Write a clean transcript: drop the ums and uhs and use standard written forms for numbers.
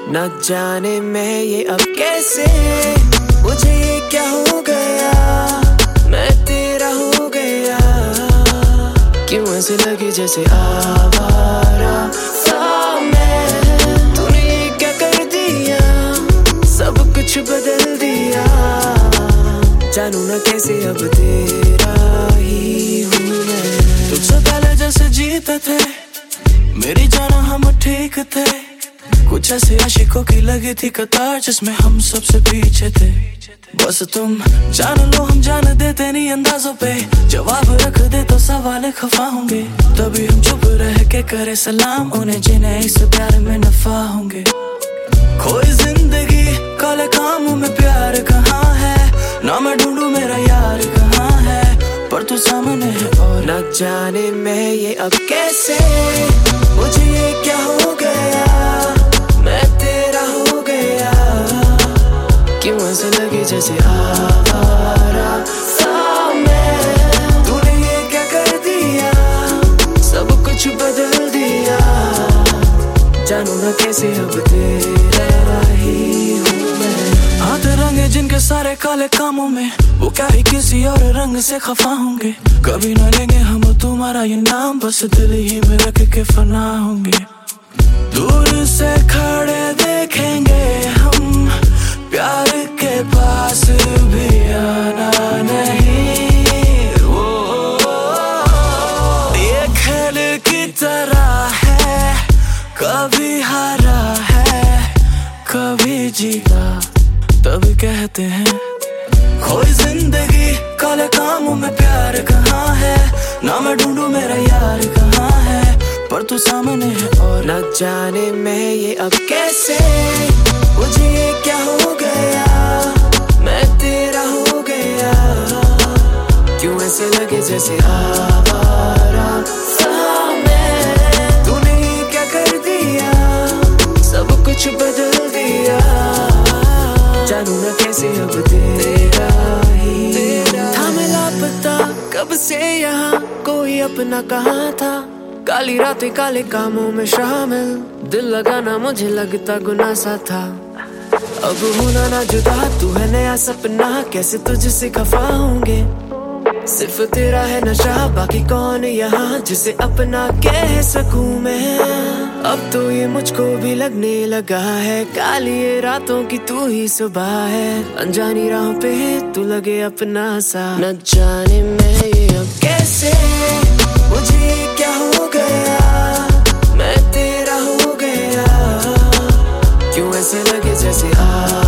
न जाने मैं ये अब कैसे, मुझे ये क्या हो गया, मैं तेरा हो गया। क्यों ऐसे लगे जैसे आवारा सा मैं, तूने ये क्या कर दिया, सब कुछ बदल दिया। जानू ना कैसे अब तेरा ही हूँ मैं। तुझसे पहले जैसे जीते थे मेरी जाना हम ठीक थे, कुछ ऐसे आशिकों की लगी थी कतार जिसमें हम सबसे पीछे थे। बस तुम जान लो हम जान देते नहीं अंदाजों पे, जवाब रख दे तो सवाल खफा होंगे। तभी हम चुप रह के करे सलाम उन्हें जिन्हें इस प्यार में नफा होंगे। खोई जिंदगी काले कामों में प्यार कहाँ है, ना मैं ढूंढूं मेरा यार कहाँ है, पर तू सामने है और न जाने मैं ये अब कैसे, मुझे ये क्या हो गया, मैं तेरा हो गया। क्यों ऐसे लगे जैसे आवारा सा मैं, तूने ये क्या कर दिया, सब कुछ बदल दिया। जानू ना कैसे अब तेरा ही हूँ मैं। हाथ रंगे जिनके सारे काले कामों में, वो क्या ही किसी और रंग से खफा होंगे। कभी न लेंगे हम तुम्हारा ये नाम, बस दिल ही में रख के फना होंगे। दूर से खड़े देखेंगे हम, प्यार के पास भी आना नहीं। ये खेल की तरह है, कभी हारा है कभी जीता, तभी कहते हैं खोई जिंदगी काले कामों में प्यार कहाँ है, ना मैं ढूंढूं मेरा यार कहाँ है, पर तू सामने है और न जाने मैं ये अब कैसे, मुझे ये क्या हो गया, मैं तेरा हो गया। क्यों ऐसे लगे जैसे आवारा सा मैं, तूने ये क्या कर दिया, सब कुछ बदल दिया। जानू ना कैसे अब तेरा ही था मैं लापता कब से, यहाँ कोई अपना कहाँ था। काली रातें काले कामों में शामिल, दिल लगाना मुझे लगता गुनाह सा था। अब होना ना जुदा, तू है नया सपना, कैसे तुझसे खफा होंगे। सिर्फ तेरा है नशा, बाकी कौन यहाँ जिसे अपना कह सकूं मैं। अब तो ये मुझको भी लगने लगा है, काली ये रातों की तू ही सुबह है। अनजानी राहों पे तू लगे अपना सा, न जाने मैं ये अब कैसे, मुझे ये क्या हो गया, मैं तेरा हो गया। क्यों ऐसे लगे जैसे